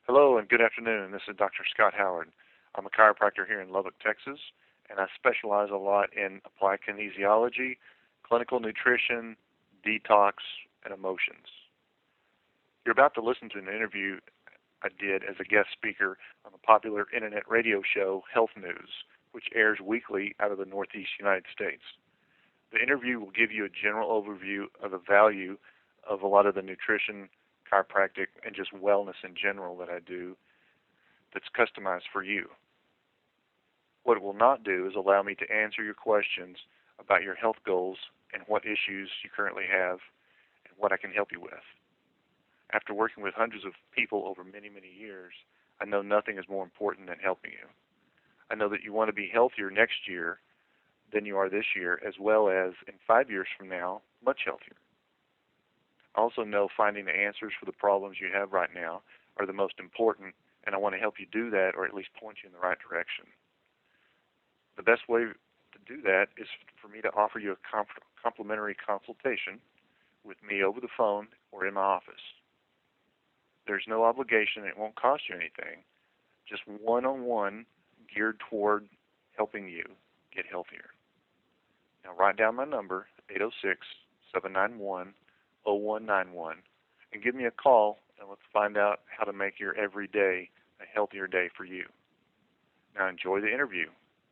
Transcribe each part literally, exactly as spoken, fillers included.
Hello and good afternoon. This is Doctor Scott Howard. I'm a chiropractor here in Lubbock, Texas, and I specialize a lot in applied kinesiology, clinical nutrition, detox, and emotions. You're about to listen to an interview I did as a guest speaker on the popular internet radio show Health News, which airs weekly out of the Northeast United States. The interview will give you a general overview of the value of a lot of the nutrition, chiropractic, and just wellness in general that I do that's customized for you. What it will not do is allow me to answer your questions about your health goals and what issues you currently have and what I can help you with. After working with hundreds of people over many, many years, I know nothing is more important than helping you. I know that you want to be healthier next year than you are this year, as well as in five years from now, much healthier. I also know finding the answers for the problems you have right now are the most important, and I want to help you do that, or at least point you in the right direction. The best way to do that is for me to offer you a comp- complimentary consultation with me over the phone or in my office. There's no obligation. It won't cost you anything. Just one-on-one geared toward helping you get healthier. Now write down my number, eight oh six, seven nine one, oh one nine one, and give me a call, and let's find out how to make your every day a healthier day for you. Now enjoy the interview.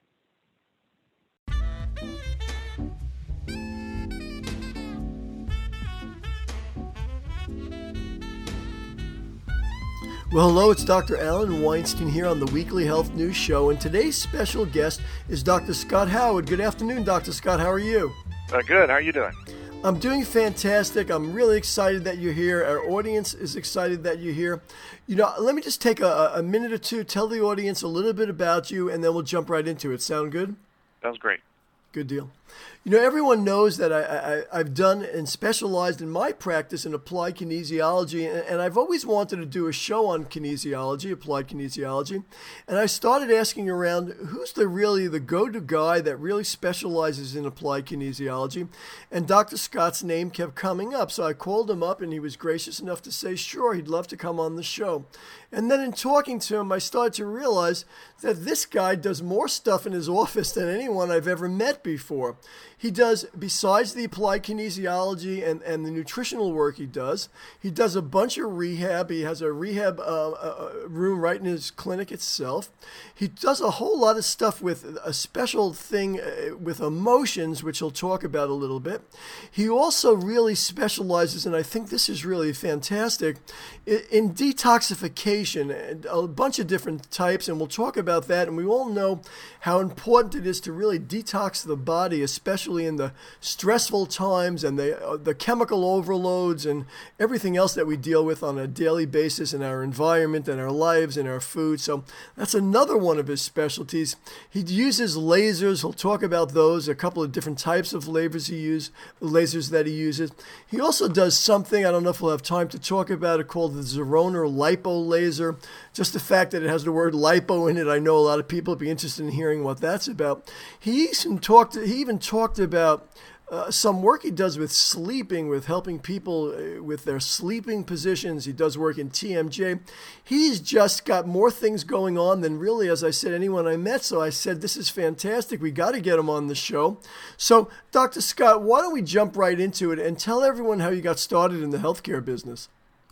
Well, hello, it's Doctor Alan Weinstein here on the Weekly Health News Show, and today's special guest is Doctor Scott Howard. Good afternoon, Doctor Scott. How are you? Uh, good. How are you doing? I'm doing fantastic. I'm really excited that you're here. Our audience is excited that you're here. You know, let me just take a, a minute or two, tell the audience a little bit about you, and then we'll jump right into it. Sound good? Sounds great. Good deal. You know, everyone knows that I, I, I've done and specialized in my practice in applied kinesiology, and, and I've always wanted to do a show on kinesiology, applied kinesiology. And I started asking around, who's the really the go-to guy that really specializes in applied kinesiology? And Doctor Scott's name kept coming up, so I called him up, and he was gracious enough to say, sure, he'd love to come on the show. And then in talking to him, I started to realize that this guy does more stuff in his office than anyone I've ever met before. He does, besides the applied kinesiology and, and the nutritional work he does, he does a bunch of rehab. He has a rehab uh, uh, room right in his clinic itself. He does a whole lot of stuff with a special thing uh, with emotions, which he'll talk about a little bit. He also really specializes, and I think this is really fantastic, in, in detoxification, and a bunch of different types, and we'll talk about that. And we all know how important it is to really detox the body, especially in the stressful times and the uh, the chemical overloads and everything else that we deal with on a daily basis in our environment and our lives and our food. So that's another one of his specialties. He uses lasers. He'll talk about those, a couple of different types of lasers he uses, lasers that he uses. He also does something, I don't know if we'll have time to talk about it, called the Zeroner lipo laser. Just the fact that it has the word lipo in it, I know a lot of people would be interested in hearing what that's about. He even talked, he even talked about uh, some work he does with sleeping, with helping people uh, with their sleeping positions. He does work in T M J. He's just got more things going on than really, as I said, anyone I met. So I said, this is fantastic. We got to get him on the show. So, Doctor Scott, why don't we jump right into it and tell everyone how you got started in the healthcare business?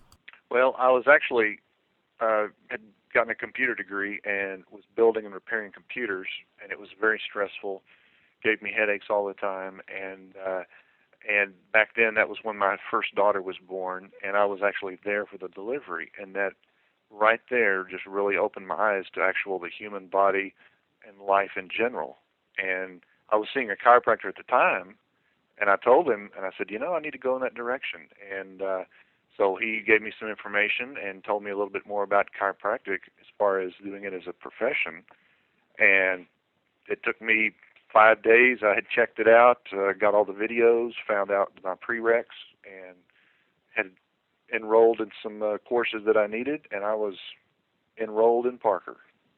Well, I was actually uh, had gotten a computer degree and was building and repairing computers, and it was very stressful. Gave me headaches all the time, and uh, and back then that was when my first daughter was born, and I was actually there for the delivery, and that right there just really opened my eyes to actual the human body and life in general. And I was seeing a chiropractor at the time, and I told him, and I said, you know, I need to go in that direction, and uh, so he gave me some information and told me a little bit more about chiropractic as far as doing it as a profession, and it took me five days. I had checked it out, uh, got all the videos, found out my prereqs, and had enrolled in some uh, courses that I needed, and I was enrolled in Parker.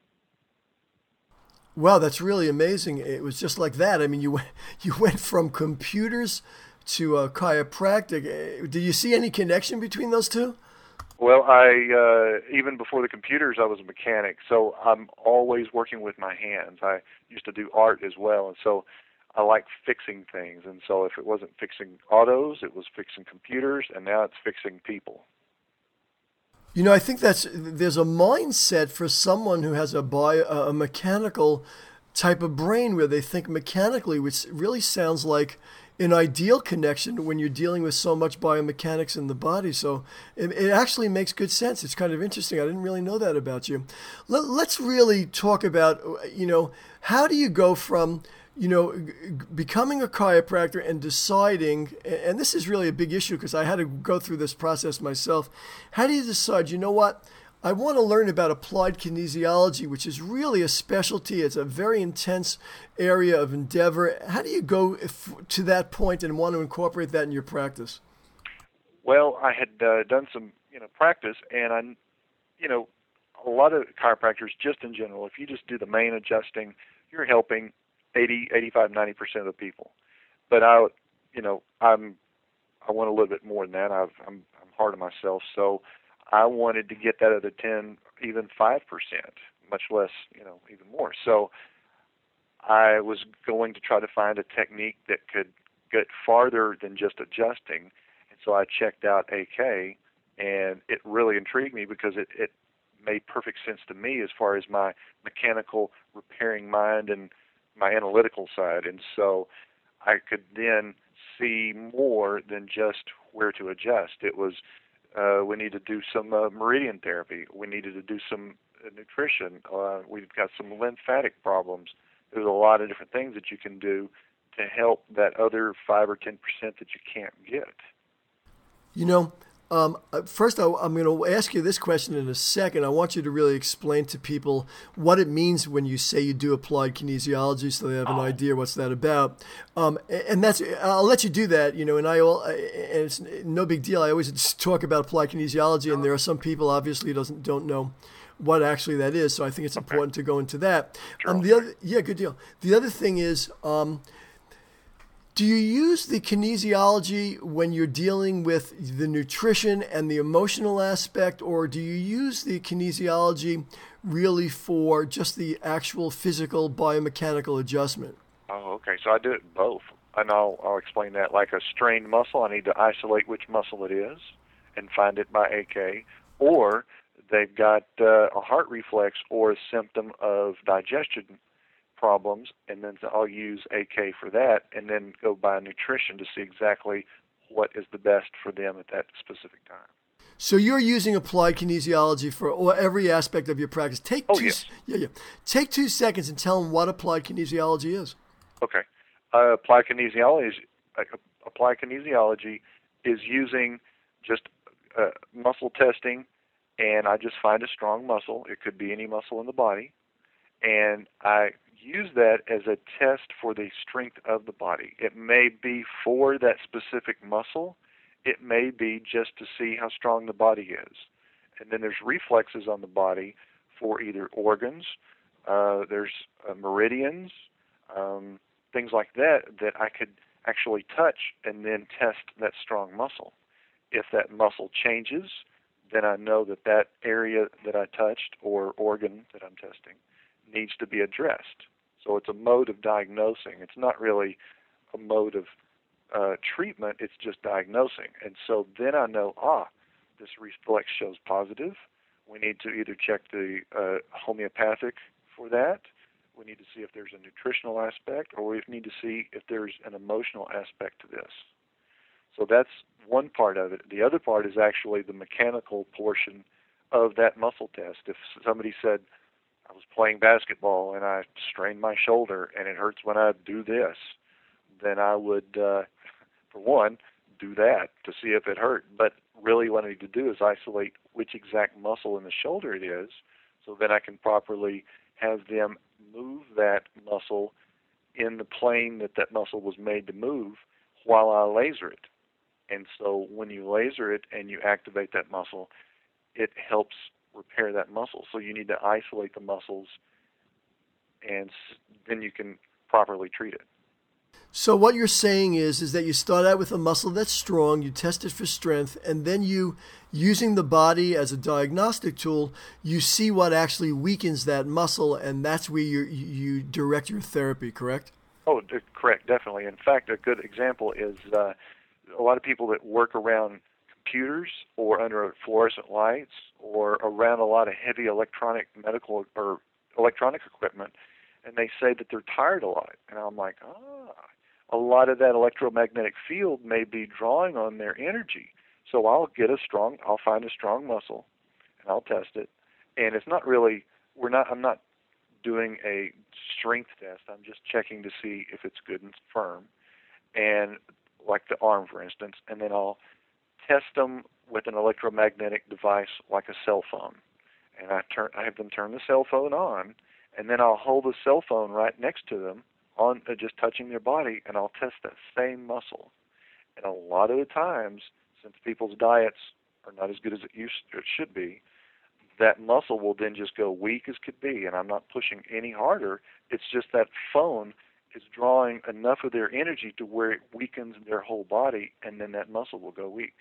Wow, that's really amazing. It was just like that. I mean, you went, you went from computers to uh, chiropractic. Uh, Do you see any connection between those two? Well, I uh, even before the computers, I was a mechanic, so I'm always working with my hands. I used to do art as well, and so I like fixing things. And so if it wasn't fixing autos, it was fixing computers, and now it's fixing people. You know, I think that's there's a mindset for someone who has a bio, a mechanical type of brain where they think mechanically, which really sounds like an ideal connection when you're dealing with so much biomechanics in the body. So it, it actually makes good sense. It's kind of interesting. I didn't really know that about you. Let, let's really talk about, you know, how do you go from you know, becoming a chiropractor and deciding, and this is really a big issue because I had to go through this process myself. How do you decide, you know what, I want to learn about applied kinesiology, which is really a specialty. It's a very intense area of endeavor. How do you go if, to that point and want to incorporate that in your practice? Well, I had uh, done some, you know, practice, and I, you know, a lot of chiropractors, just in general, if you just do the main adjusting, you're helping eighty, eighty-five, ninety percent of the people. But I, you know, I'm, I want a little bit more than that. I've, I'm, I'm hard on myself, so I wanted to get that other ten, even five percent, much less, you know, even more. So I was going to try to find a technique that could get farther than just adjusting. And so I checked out A K, and it really intrigued me because it, it made perfect sense to me as far as my mechanical repairing mind and my analytical side. And so I could then see more than just where to adjust. It was, uh, we need to do some uh, meridian therapy. We needed to do some uh, nutrition. Uh, we've got some lymphatic problems. There's a lot of different things that you can do to help that other five or ten percent that you can't get. You know, um, first I, I'm going to ask you this question in a second. I want you to really explain to people what it means when you say you do applied kinesiology, so they have an Oh. idea what's that about. Um, and that's I'll let you do that. You know, and I and it's no big deal. I always just talk about applied kinesiology, and there are some people obviously doesn't don't know what actually that is. So I think it's Okay. important to go into that. Sure, Um, I'll the say. other, yeah, good deal. The other thing is. Um, Do you use the kinesiology when you're dealing with the nutrition and the emotional aspect, or do you use the kinesiology really for just the actual physical biomechanical adjustment? Oh, okay. So I do it both, and I'll I'll explain that. Like a strained muscle, I need to isolate which muscle it is and find it by A K, or they've got uh, a heart reflex or a symptom of digestion problems, and then I'll use A K for that, and then go by nutrition to see exactly what is the best for them at that specific time. So you're using applied kinesiology for or every aspect of your practice. Take Oh, two, yes. yeah, yeah. Take two seconds and tell them what applied kinesiology is. Okay. Uh, applied kinesiology is uh, applied kinesiology is using just uh, muscle testing, and I just find a strong muscle. It could be any muscle in the body, and I use that as a test for the strength of the body. It may be for that specific muscle. It may be just to see how strong the body is. And then there's reflexes on the body for either organs. Uh, there's uh, meridians, um, things like that that I could actually touch and then test that strong muscle. If that muscle changes, then I know that that area that I touched or organ that I'm testing needs to be addressed. So it's a mode of diagnosing. It's not really a mode of uh, treatment, it's just diagnosing. And so then I know, ah, this reflex shows positive. We need to either check the uh, homeopathic for that. We need to see if there's a nutritional aspect, or we need to see if there's an emotional aspect to this. So that's one part of it. The other part is actually the mechanical portion of that muscle test. If somebody said, I was playing basketball and I strained my shoulder and it hurts when I do this, then I would, uh, for one, do that to see if it hurt. But really what I need to do is isolate which exact muscle in the shoulder it is, so then I can properly have them move that muscle in the plane that that muscle was made to move while I laser it. And so when you laser it and you activate that muscle, it helps repair that muscle. So you need to isolate the muscles, and then you can properly treat it. So what you're saying is is that you start out with a muscle that's strong, you test it for strength, and then you, using the body as a diagnostic tool, you see what actually weakens that muscle, and that's where you you direct your therapy, correct? Oh, d- correct, definitely. In fact, a good example is uh, a lot of people that work around computers or under fluorescent lights or around a lot of heavy electronic medical or electronic equipment, and they say that they're tired a lot. And I'm like, ah, a lot of that electromagnetic field may be drawing on their energy. So I'll get a strong, I'll find a strong muscle, and I'll test it. And it's not really, we're not, I'm not doing a strength test. I'm just checking to see if it's good and firm, and like the arm, for instance. And then I'll test them with an electromagnetic device like a cell phone. And I turn, I have them turn the cell phone on, and then I'll hold the cell phone right next to them, on uh, just touching their body, and I'll test that same muscle. And a lot of the times, since people's diets are not as good as it used, it should be, that muscle will then just go weak as could be, and I'm not pushing any harder. It's just that phone is drawing enough of their energy to where it weakens their whole body, and then that muscle will go weak.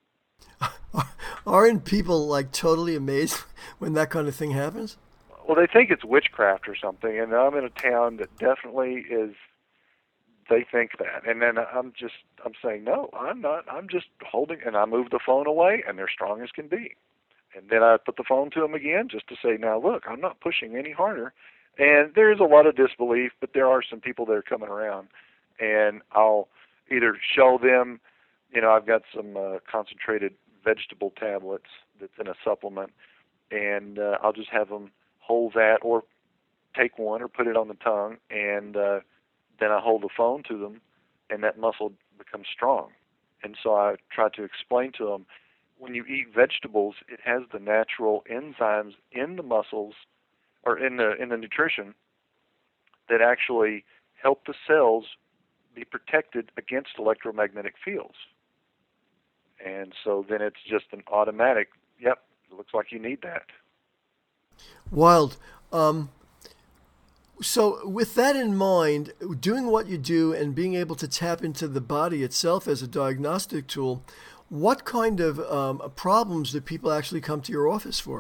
Aren't people like totally amazed when that kind of thing happens? Well, they think it's witchcraft or something, and I'm in a town that definitely is. They think that, and then I'm just, I'm saying, no, I'm not. I'm just holding, and I move the phone away, and they're strong as can be. And then I put the phone to them again just to say, now look, I'm not pushing any harder. And there is a lot of disbelief, but there are some people that are coming around, and I'll either show them, you know, I've got some uh, concentrated vegetable tablets that's in a supplement, and uh, I'll just have them hold that or take one or put it on the tongue, and uh, then I hold the phone to them, and that muscle becomes strong. And so I try to explain to them, when you eat vegetables, it has the natural enzymes in the muscles or in the in the nutrition that actually help the cells be protected against electromagnetic fields. And so then it's just an automatic, yep, it looks like you need that. Wild. Um, so, with that in mind, doing what you do and being able to tap into the body itself as a diagnostic tool, what kind of um, problems do people actually come to your office for?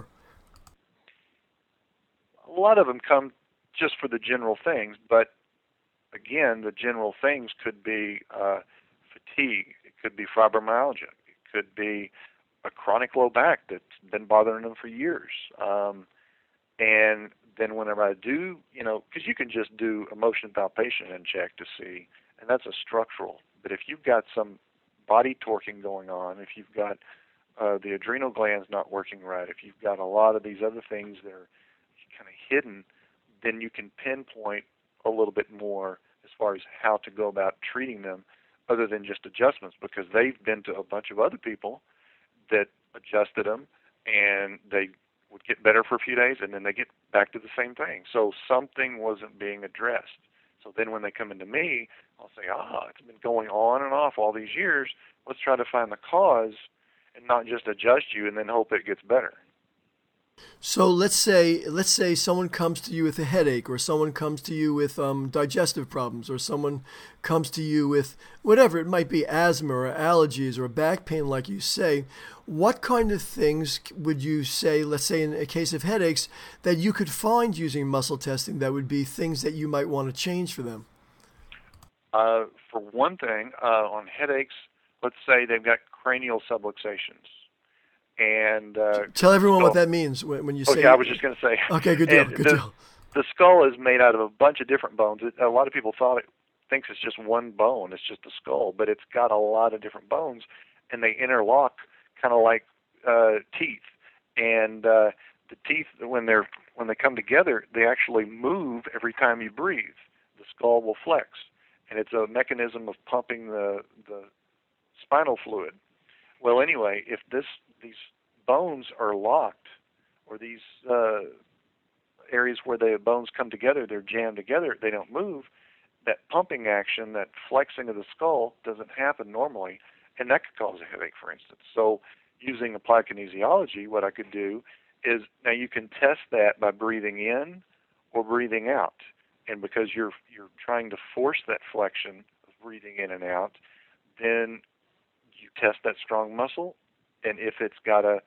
A lot of them come just for the general things, but again, the general things could be uh, fatigue, it could be fibromyalgia, it could be a chronic low back that's been bothering them for years. Um, and then whenever I do, you know, because you can just do a motion palpation and check to see, and that's a structural. But if you've got some body torquing going on, if you've got uh, the adrenal glands not working right, if you've got a lot of these other things that are kind of hidden, then you can pinpoint a little bit more as far as how to go about treating them other than just adjustments, because they've been to a bunch of other people that adjusted them and they would get better for a few days and then they get back to the same thing. So something wasn't being addressed. So then when they come into me, I'll say, ah, it's been going on and off all these years. Let's try to find the cause and not just adjust you and then hope it gets better. So let's say let's say someone comes to you with a headache, or someone comes to you with um, digestive problems, or someone comes to you with whatever it might be, asthma or allergies or back pain, like you say. What kind of things would you say, let's say in a case of headaches, that you could find using muscle testing that would be things that you might want to change for them? Uh, for one thing, uh, on headaches, let's say they've got cranial subluxations. And uh, tell everyone so, what that means when, when you say. Okay, I was just going to say. Okay, good deal. And Good the, deal. The skull is made out of a bunch of different bones. It, a lot of people thought it thinks it's just one bone. It's just a skull, but it's got a lot of different bones, and they interlock kind of like uh, teeth. And uh, the teeth, when they're when they come together, they actually move every time you breathe. The skull will flex, and it's a mechanism of pumping the the spinal fluid. Well, anyway, if this these bones are locked, or these uh, areas where the bones come together, they're jammed together, they don't move, that pumping action, that flexing of the skull doesn't happen normally, and that could cause a headache, for instance. So using applied kinesiology, what I could do is, now you can test that by breathing in or breathing out. and because you're you're trying to force that flexion of breathing in and out, then you test that strong muscle, and if it's got a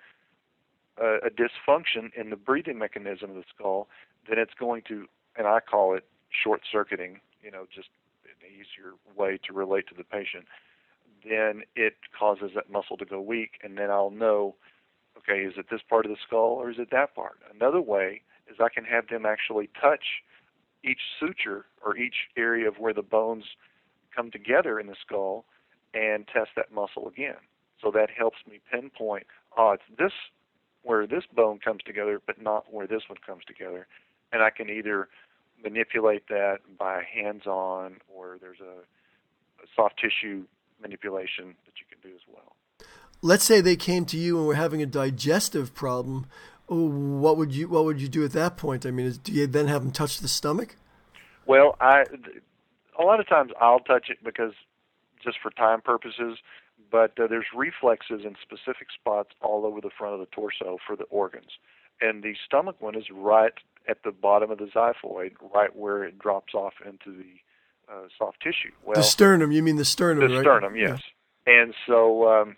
a, a dysfunction in the breathing mechanism of the skull, then it's going to, and I call it short-circuiting, you know, just an easier way to relate to the patient, then it causes that muscle to go weak, and then I'll know, okay, is it this part of the skull or is it that part? Another way is I can have them actually touch each suture or each area of where the bones come together in the skull and test that muscle again. So that helps me pinpoint, oh, it's this where this bone comes together, but not where this one comes together. And I can either manipulate that by hands-on, or there's a, a soft tissue manipulation that you can do as well. Let's say they came to you and were having a digestive problem. What would you What would you do at that point? I mean, is, do you then have them touch the stomach? Well, I a lot of times I'll touch it because just for time purposes, but uh, there's reflexes in specific spots all over the front of the torso for the organs. And the stomach one is right at the bottom of the xiphoid, right where it drops off into the uh, soft tissue. Well, the sternum, you mean the sternum, the right? sternum, yes. Yeah. And so, um,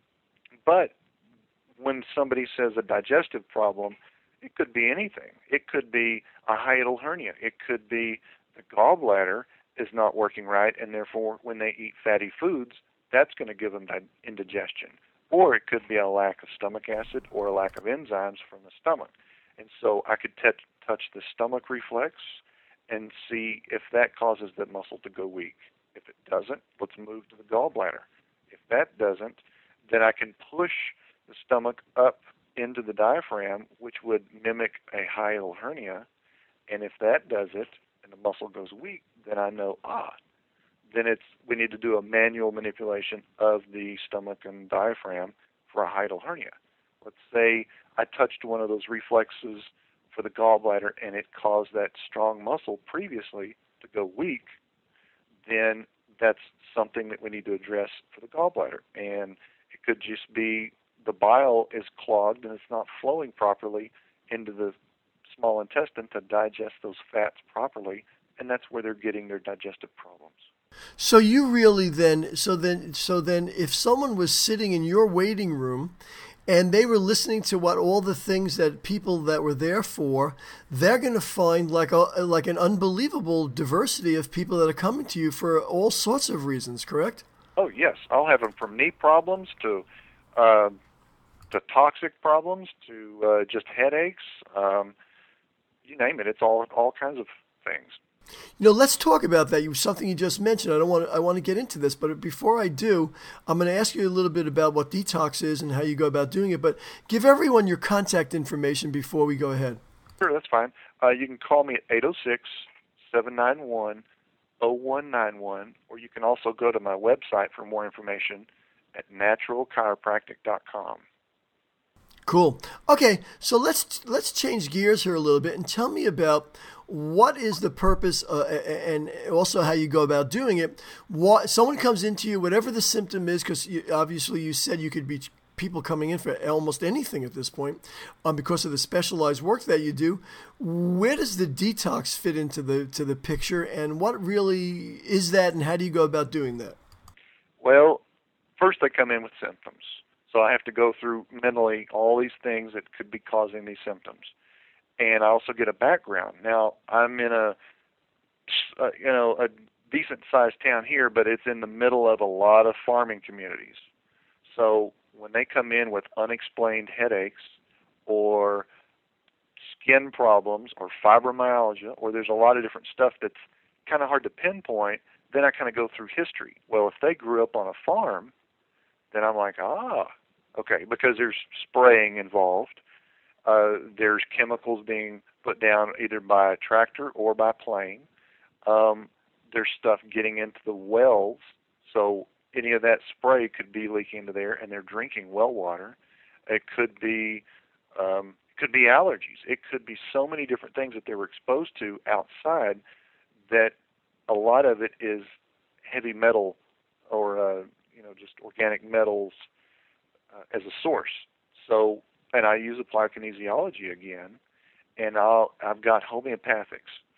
but when somebody says a digestive problem, it could be anything. It could be a hiatal hernia. It could be the gallbladder is not working right, and therefore when they eat fatty foods, that's going to give them indigestion. Or it could be a lack of stomach acid or a lack of enzymes from the stomach. And so I could t- touch the stomach reflex and see if that causes the muscle to go weak. If it doesn't, let's move to the gallbladder. If that doesn't, then I can push the stomach up into the diaphragm, which would mimic a hiatal hernia. And if that does it and the muscle goes weak, then I know, ah, then it's we need to do a manual manipulation of the stomach and diaphragm for a hiatal hernia. Let's say I touched one of those reflexes for the gallbladder and it caused that strong muscle previously to go weak, then that's something that we need to address for the gallbladder. And it could just be the bile is clogged and it's not flowing properly into the small intestine to digest those fats properly, and that's where they're getting their digestive problems. So you really then, so then, so then, if someone was sitting in your waiting room and they were listening to what all the things that people that were there for, they're going to find like a like an unbelievable diversity of people that are coming to you for all sorts of reasons. Correct? Oh yes, I'll have them from knee problems to uh, to toxic problems to uh, just headaches. Um, you name it. It's all all kinds of things. You know, let's talk about that. You something you just mentioned. I don't want to, I want to get into this, but before I do, I'm going to ask you a little bit about what detox is and how you go about doing it. But give everyone your contact information before we go ahead. Sure, that's fine. Uh, you can call me at eight oh six, seven nine one, oh one nine one, or you can also go to my website for more information at natural chiropractic dot com. Cool. Okay, so let's let's change gears here a little bit and tell me about what is the purpose uh, and also how you go about doing it. What, someone comes into you, whatever the symptom is, because obviously you said you could be people coming in for almost anything at this point um, because of the specialized work that you do. Where does the detox fit into the to the picture, and what really is that, and how do you go about doing that? Well, first they come in with symptoms. So I have to go through mentally all these things that could be causing these symptoms. And I also get a background. Now, I'm in a, uh, you know, a decent-sized town here, but it's in the middle of a lot of farming communities. So when they come in with unexplained headaches or skin problems or fibromyalgia, or there's a lot of different stuff that's kind of hard to pinpoint, then I kind of go through history. Well, if they grew up on a farm, then I'm like, ah, okay, because there's spraying involved. Uh, there's chemicals being put down either by a tractor or by plane. Um, there's stuff getting into the wells, so any of that spray could be leaking into there, and they're drinking well water. It could be, um, it could be allergies. It could be so many different things that they were exposed to outside that a lot of it is heavy metal or uh, you know just organic metals uh, as a source. So. And I use applied kinesiology again, and I'll, I've got homeopathics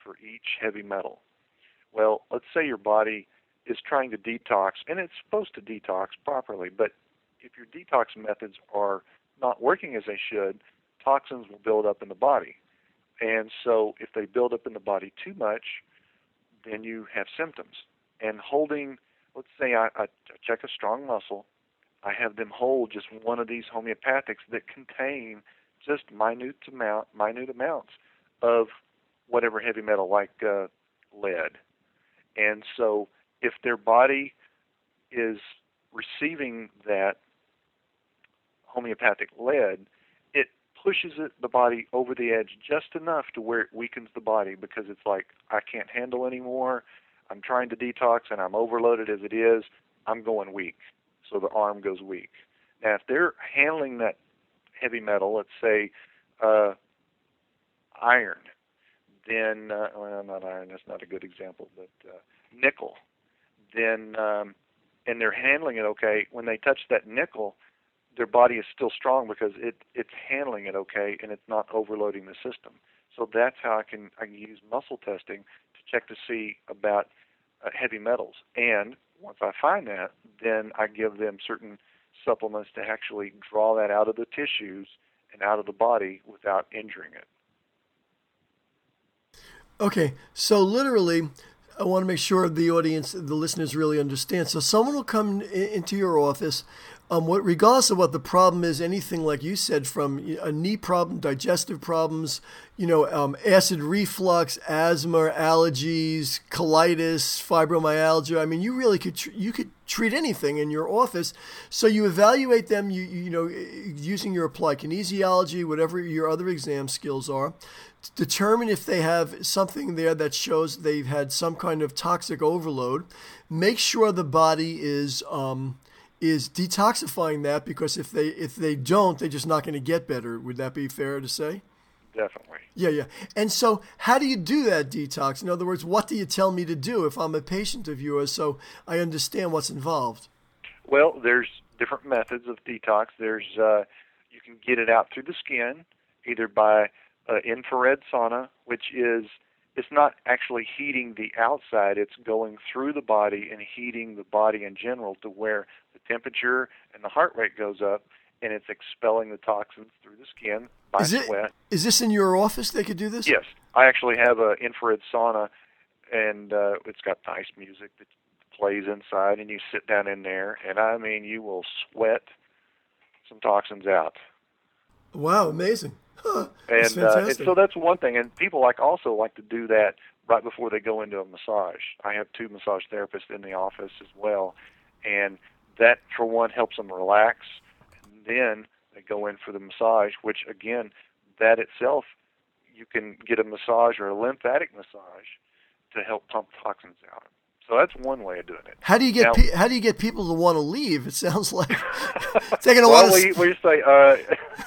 for each heavy metal. Well, let's say your body is trying to detox, and it's supposed to detox properly, but if your detox methods are not working as they should, toxins will build up in the body. And so if they build up in the body too much, then you have symptoms. And holding, let's say I, I check a strong muscle, I have them hold just one of these homeopathics that contain just minute amount, minute amounts of whatever heavy metal, like uh, lead. And so if their body is receiving that homeopathic lead, it pushes it, the body over the edge just enough to where it weakens the body, because it's like, I can't handle anymore. I'm trying to detox and I'm overloaded as it is. I'm going weak. So the arm goes weak. Now, if they're handling that heavy metal, let's say uh, iron, then, uh, well, not iron, that's not a good example, but uh, nickel, then, um, and they're handling it okay, when they touch that nickel, their body is still strong because it, it's handling it okay and it's not overloading the system. So that's how I can, I can use muscle testing to check to see about uh, heavy metals. And once I find that, then I give them certain supplements to actually draw that out of the tissues and out of the body without injuring it. Okay, so literally, I want to make sure the audience, the listeners really understand. So someone will come in, into your office, um, what, regardless of what the problem is, anything like you said, from a knee problem, digestive problems, you know, um, acid reflux, asthma, allergies, colitis, fibromyalgia. I mean, you really could tr- you could treat anything in your office. So you evaluate them, you you know, using your applied kinesiology, whatever your other exam skills are. Determine if they have something there that shows they've had some kind of toxic overload. Make sure the body is um, is detoxifying that, because if they if they don't, they're just not going to get better. Would that be fair to say? Definitely. Yeah, yeah. And so how do you do that detox? In other words, what do you tell me to do if I'm a patient of yours, so I understand what's involved? Well, there's different methods of detox. There's uh, you can get it out through the skin, either by Uh, infrared sauna, which is, it's not actually heating the outside, it's going through the body and heating the body in general to where the temperature and the heart rate goes up, and it's expelling the toxins through the skin by Is it, sweat. is this in your office they could do this? Yes. I actually have an infrared sauna, and uh, it's got nice music that plays inside, and you sit down in there, and I mean, you will sweat some toxins out. Wow, amazing. Huh, and, uh, and so that's one thing. And people like also like to do that right before they go into a massage. I have two massage therapists in the office as well, and that, for one, helps them relax. And then they go in for the massage, which, again, that itself, you can get a massage or a lymphatic massage to help pump toxins out. So that's one way of doing it. How do you get now, pe- How do you get people to want to leave? It sounds like taking a well, lot of. we we say uh,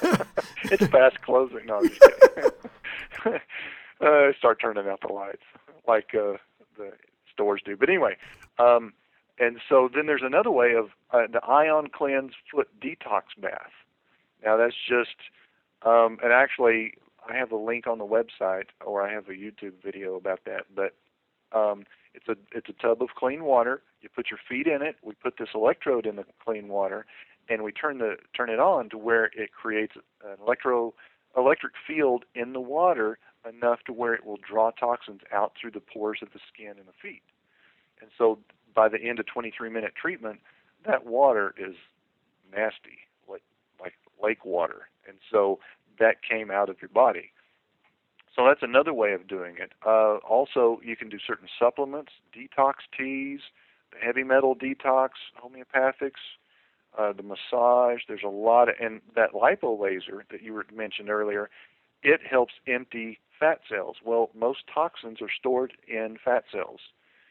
it's fast closing. No, I'm just kidding. uh, start turning out the lights like uh, the stores do. But anyway, um, and so then there's another way of uh, the Ion Cleanse Foot Detox Bath. Now that's just, um, and actually I have a link on the website, or I have a YouTube video about that. But um, It's a it's a tub of clean water. You put your feet in it. We put this electrode in the clean water, and we turn the turn it on to where it creates an electro electric field in the water enough to where it will draw toxins out through the pores of the skin and the feet. And so by the end of twenty-three minute treatment, that water is nasty, like like lake water, and so that came out of your body. So that's another way of doing it. Uh, also, you can do certain supplements, detox teas, the heavy metal detox, homeopathics, uh, the massage. There's a lot of, and that lipo laser that you were mentioned earlier, it helps empty fat cells. Well, most toxins are stored in fat cells.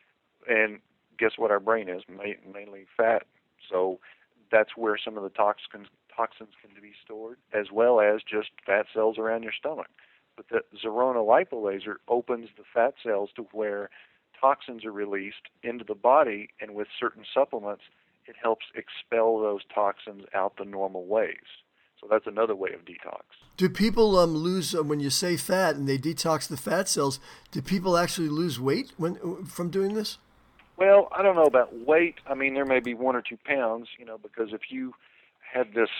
And guess what our brain is? Ma- mainly fat. So that's where some of the toxins, toxins can be stored, as well as just fat cells around your stomach. But the Zerona lipo laser opens the fat cells to where toxins are released into the body, and with certain supplements, it helps expel those toxins out the normal ways. So that's another way of detox. Do people um, lose, uh, when you say fat and they detox the fat cells, do people actually lose weight when from doing this? Well, I don't know about weight. I mean, there may be one or two pounds, you know, because if you had this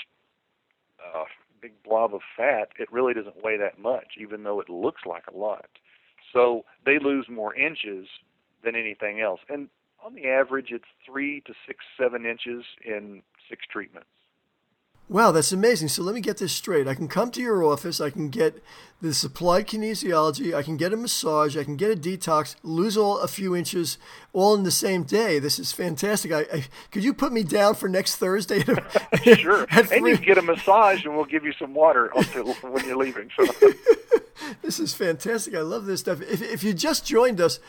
uh, big blob of fat, it really doesn't weigh that much, even though it looks like a lot. So they lose more inches than anything else. And on the average, it's three to six, seven inches in six treatments. Wow, that's amazing. So let me get this straight. I can come to your office, I can get this applied kinesiology, I can get a massage, I can get a detox, lose all a few inches all in the same day. This is fantastic. I, I could you put me down for next Thursday? Sure. And you get a massage and we'll give you some water until when you're leaving. So. This is fantastic. I love this stuff. If, if you just joined us,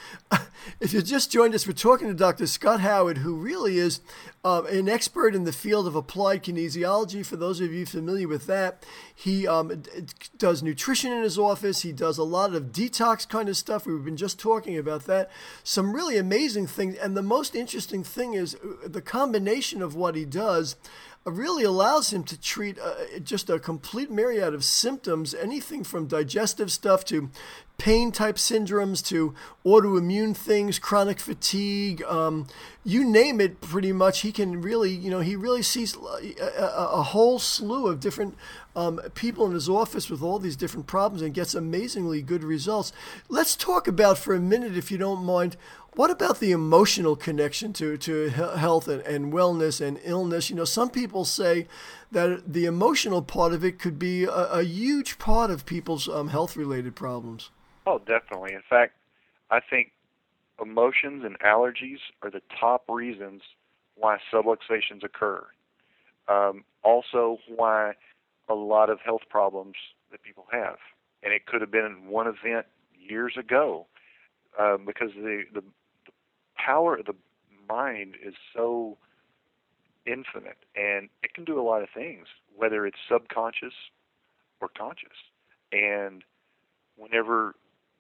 if you just joined us, we're talking to Doctor Scott Howard, who really is um, an expert in the field of applied kinesiology. For those of you familiar with that, he um, does nutrition in his office. He does a lot of detox kind of stuff. We've been just talking about that. Some really amazing things. And the most interesting thing is the combination of what he does really allows him to treat uh, just a complete myriad of symptoms, anything from digestive stuff to pain type syndromes to autoimmune things, chronic fatigue, um, you name it pretty much. He can really, you know, he really sees a, a, a whole slew of different um, people in his office with all these different problems and gets amazingly good results. Let's talk about for a minute, if you don't mind, what about the emotional connection to, to health and, and wellness and illness? You know, some people say that the emotional part of it could be a, a huge part of people's um, health-related problems. Oh, definitely. In fact, I think emotions and allergies are the top reasons why subluxations occur. Um, also, why a lot of health problems that people have. And it could have been in one event years ago uh, because the, the power of the mind is so infinite, and it can do a lot of things, whether it's subconscious or conscious. And whenever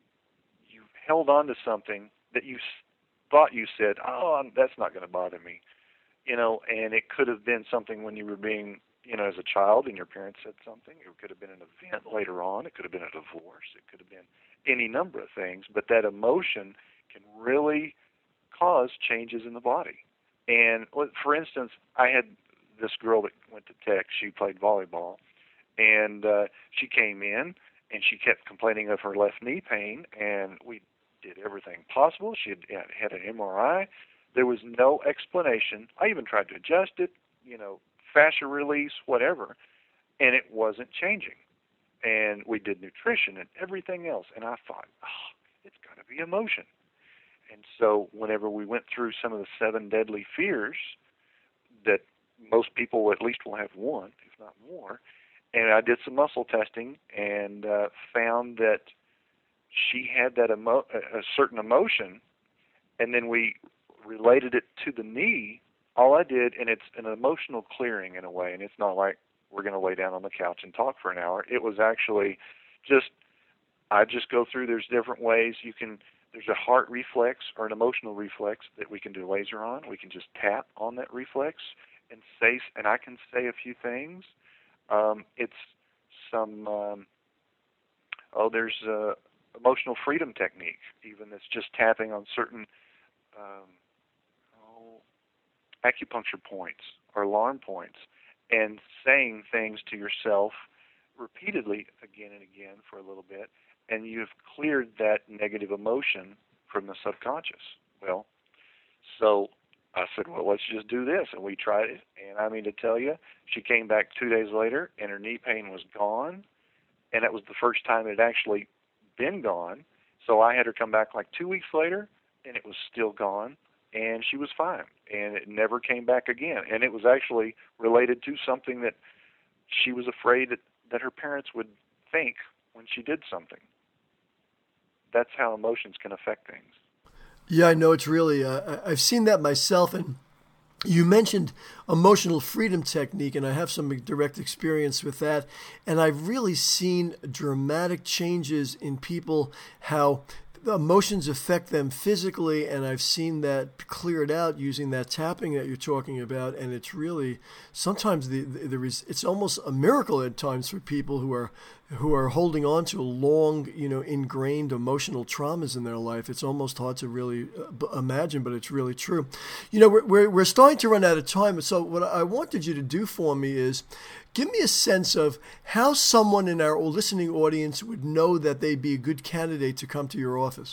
you held on to something that you thought you said, oh, that's not going to bother me, you know, and it could have been something when you were being, you know, as a child and your parents said something. It could have been an event later on. It could have been a divorce. It could have been any number of things. But that emotion can really cause changes in the body. And for instance, I had this girl that went to Tech. She played volleyball, and uh, she came in and she kept complaining of her left knee pain, and we did everything possible. She had had an M R I. There was no explanation. I even tried to adjust it, you know, fascia release, whatever, and it wasn't changing. And we did nutrition and everything else, and I thought, oh, it's got to be emotion. And so whenever we went through some of the seven deadly fears that most people at least will have one, if not more, and I did some muscle testing and uh, found that she had that emo- a certain emotion, and then we related it to the knee. All I did, and it's an emotional clearing in a way, and it's not like we're going to lay down on the couch and talk for an hour. It was actually just, I just go through, there's different ways you can. There's a heart reflex or an emotional reflex that we can do laser on. We can just tap on that reflex and say, and I can say a few things. Um, it's some, um, oh, there's a emotional freedom technique, even that's just tapping on certain um, oh, acupuncture points or alarm points and saying things to yourself repeatedly again and again for a little bit. And you've cleared that negative emotion from the subconscious. Well, so I said, well, let's just do this. And we tried it. And I mean to tell you, she came back two days later, and her knee pain was gone. And that was the first time it had actually been gone. So I had her come back like two weeks later, and it was still gone. And she was fine. And it never came back again. And it was actually related to something that she was afraid that, that her parents would think when she did something. That's how emotions can affect things. Yeah, I know it's really, uh, I've seen that myself. And you mentioned emotional freedom technique, and I have some direct experience with that. And I've really seen dramatic changes in people, how the emotions affect them physically, and I've seen that cleared out using that tapping that you're talking about. And it's really sometimes the, the, the it's almost a miracle at times for people who are who are holding on to long, you know, ingrained emotional traumas in their life. It's almost hard to really uh, imagine, but it's really true. You know, we're, we're we're starting to run out of time, so what I wanted you to do for me is give me a sense of how someone in our listening audience would know that they'd be a good candidate to come to your office.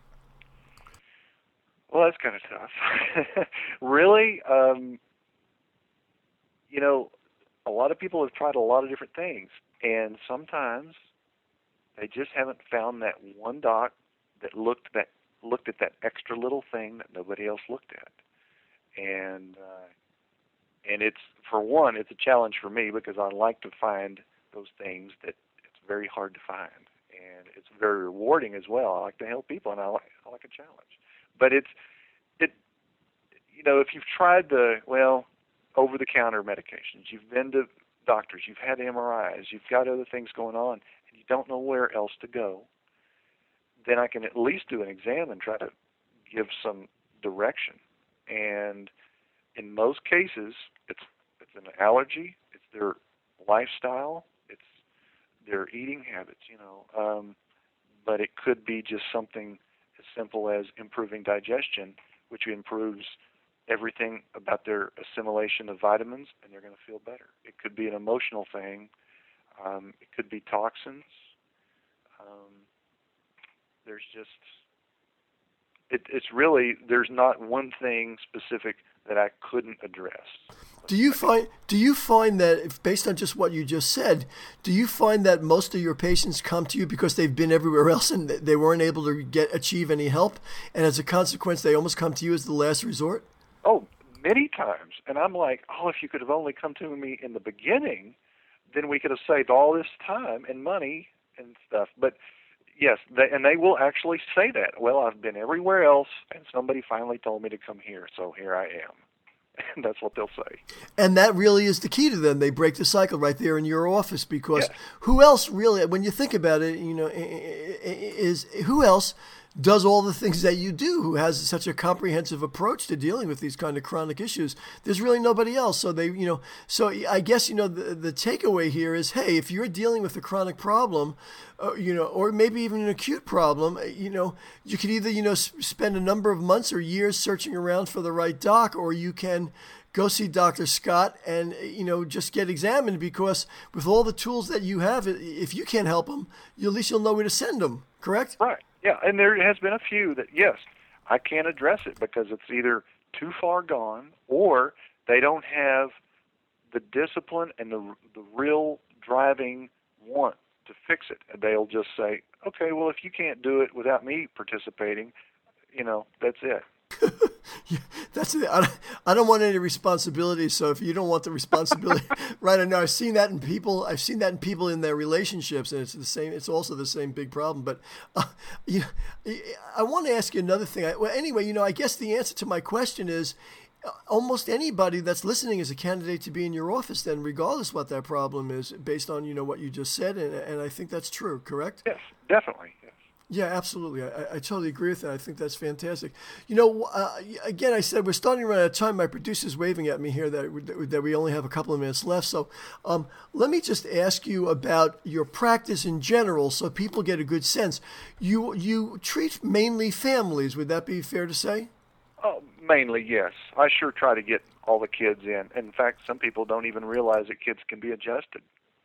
Well, that's kind of tough. Really, um, you know, a lot of people have tried a lot of different things, and sometimes they just haven't found that one doc that looked that looked at that extra little thing that nobody else looked at. And uh, and it's, for one, it's a challenge for me because I like to find those things that it's very hard to find, and it's very rewarding as well. I like to help people, and I like I like a challenge. But it's it you know, if you've tried the well over-the-counter medications, you've been to doctors, you've had M R Is, you've got other things going on, and you don't know where else to go, then I can at least do an exam and try to give some direction. And in most cases, it's it's an allergy, it's their lifestyle, it's their eating habits, you know. Um, but it could be just something as simple as improving digestion, which improves everything about their assimilation of vitamins, and they're going to feel better. It could be an emotional thing. Um, it could be toxins. Um, there's just, it, it's really, there's not one thing specific that I couldn't address. Do you find do you find that, if, based on just what you just said, do you find that most of your patients come to you because they've been everywhere else and they weren't able to get achieve any help, and as a consequence, they almost come to you as the last resort? Oh, many times. And I'm like, oh, if you could have only come to me in the beginning, then we could have saved all this time and money and stuff. But yes, they, and they will actually say that. Well, I've been everywhere else, and somebody finally told me to come here, so here I am. And that's what they'll say. And that really is the key to them. They break the cycle right there in your office, because Yes. who else really, when you think about it, you know, is who else does all the things that you do, who has such a comprehensive approach to dealing with these kind of chronic issues? There's really nobody else. So they, you know, so I guess, you know, the, the takeaway here is, hey, if you're dealing with a chronic problem, uh, you know, or maybe even an acute problem, you know, you could either, you know, s- spend a number of months or years searching around for the right doc, or you can go see Doctor Scott and, you know, just get examined, because with all the tools that you have, if you can't help them, you, at least you'll know where to send them, correct? Right. Yeah, and there has been a few that, yes, I can't address it because it's either too far gone or they don't have the discipline and the the real driving want to fix it. And they'll just say, okay, well, if you can't do it without me participating, you know, that's it. Yeah, that's it. I don't, I don't want any responsibility. So if you don't want the responsibility, right? I know I've seen that in people. I've seen that in people in their relationships, and it's the same. It's also the same big problem. But uh, you know, I want to ask you another thing. I, well, anyway, you know, I guess the answer to my question is, uh, almost anybody that's listening is a candidate to be in your office, then, regardless what that problem is, based on, you know, what you just said, and and I think that's true. Correct? Yes, definitely. Yes. Yeah, absolutely. I, I totally agree with that. I think that's fantastic. You know, uh, again, I said we're starting to run out of time. My producer's waving at me here that that we only have a couple of minutes left. So um, let me just ask you about your practice in general, so people get a good sense. You you treat mainly families. Would that be fair to say? Oh, mainly, yes. I sure try to get all the kids in. In fact, some people don't even realize that kids can be adjusted.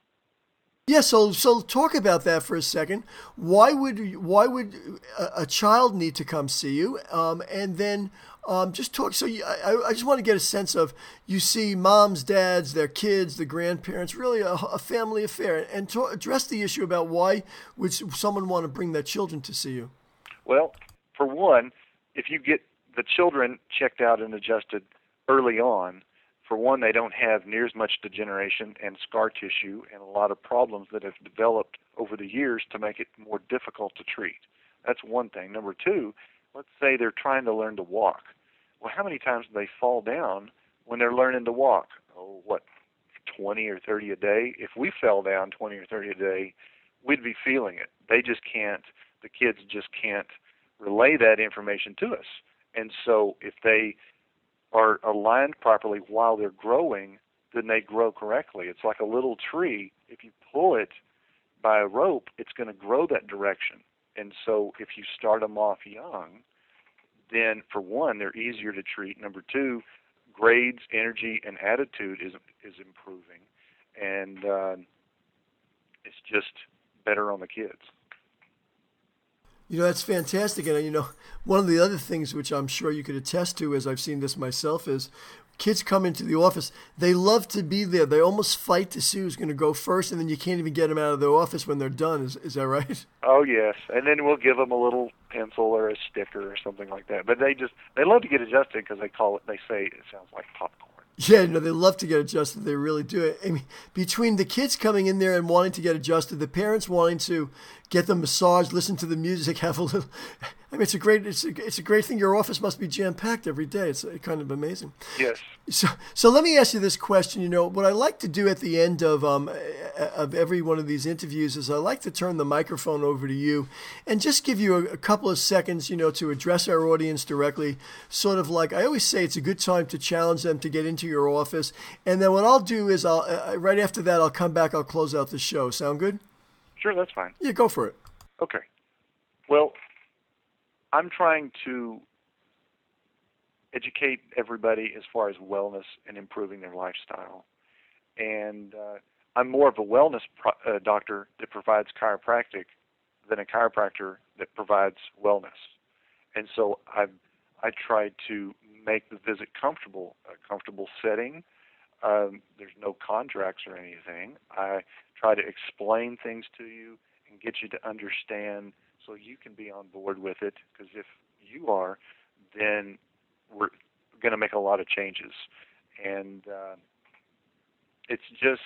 Yeah, so so talk about that for a second. Why would why would a, a child need to come see you? Um, and then um, just talk. So you, I, I just want to get a sense of, you see moms, dads, their kids, the grandparents, really a, a family affair, and to address the issue about why would someone want to bring their children to see you? Well, for one, if you get the children checked out and adjusted early on, for one, they don't have near as much degeneration and scar tissue and a lot of problems that have developed over the years to make it more difficult to treat. That's one thing. Number two, let's say they're trying to learn to walk. Well, how many times do they fall down when they're learning to walk? Oh, what, twenty or thirty a day? If we fell down twenty or thirty a day, we'd be feeling it. They just can't, the kids just can't relay that information to us. And so if they are aligned properly while they're growing, then they grow correctly. It's like a little tree. If you pull it by a rope, it's going to grow that direction. And so if you start them off young, then for one, they're easier to treat. Number two, grades, energy, and attitude is is improving. And uh, it's just better on the kids. You know, that's fantastic. And, you know, one of the other things which I'm sure you could attest to, as I've seen this myself, is kids come into the office. They love to be there. They almost fight to see who's going to go first, and then you can't even get them out of their office when they're done. Is, is that right? Oh, yes. And then we'll give them a little pencil or a sticker or something like that. But they just, they love to get adjusted because they call it, they say it sounds like popcorn. Yeah, no, they love to get adjusted. They really do. I mean, between the kids coming in there and wanting to get adjusted, the parents wanting to get them massaged, listen to the music, have a little. I mean, it's a great, it's a, it's a great thing. Your office must be jam packed every day. It's kind of amazing. Yes. So, so let me ask you this question. You know, what I like to do at the end of um of every one of these interviews is I like to turn the microphone over to you and just give you a, a couple of seconds, you know, to address our audience directly. Sort of like I always say, it's a good time to challenge them to get into your office. And then what I'll do is I'll uh, right after that I'll come back. I'll close out the show. Sound good? Sure, that's fine. Yeah, go for it. Okay. Well, I'm trying to educate everybody as far as wellness and improving their lifestyle. And uh, I'm more of a wellness pro- uh, doctor that provides chiropractic than a chiropractor that provides wellness. And so I I try to make the visit comfortable, a comfortable setting. Um, there's no contracts or anything. I try to explain things to you and get you to understand so you can be on board with it, because if you are, then we're going to make a lot of changes. And uh, it's just,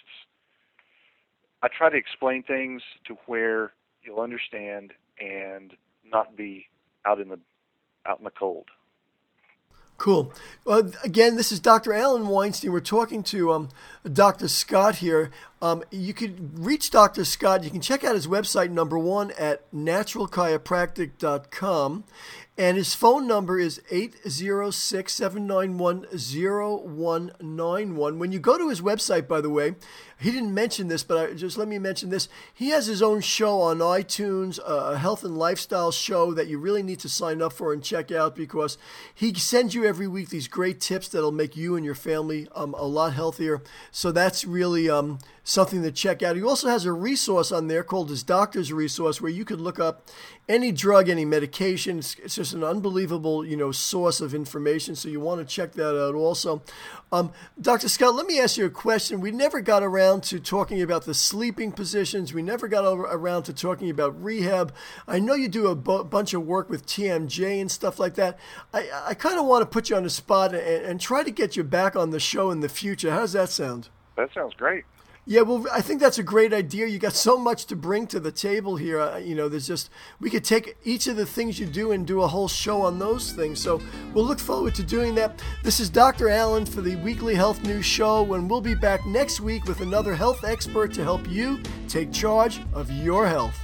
I try to explain things to where you'll understand and not be out in the out in the cold. Cool. Uh, again, this is Doctor Alan Weinstein. We're talking to um, Doctor Scott here. Um, you could reach Doctor Scott. You can check out his website, number one, at natural chiropractic dot com. And his phone number is eight zero six, seven nine one, zero one nine one. When you go to his website, by the way, he didn't mention this, but I, just let me mention this. He has his own show on iTunes, a health and lifestyle show that you really need to sign up for and check out, because he sends you every week these great tips that'll make you and your family um, a lot healthier. So that's really um, something to check out. He also has a resource on there called his Doctor's Resource, where you could look up any drug, any medication. It's, it's just an unbelievable, you know, source of information. So you want to check that out also. Um, Doctor Scott, let me ask you a question. We never got around to talking about the sleeping positions. We never got around to talking about rehab. I know you do a bu- bunch of work with T M J and stuff like that. I, I kind of want to put you on the spot and, and try to get you back on the show in the future. How does that sound? That sounds great. Yeah, well, I think that's a great idea. You got so much to bring to the table here. Uh, you know, there's just, we could take each of the things you do and do a whole show on those things. So we'll look forward to doing that. This is Doctor Alan for the Weekly Health News Show, and we'll be back next week with another health expert to help you take charge of your health.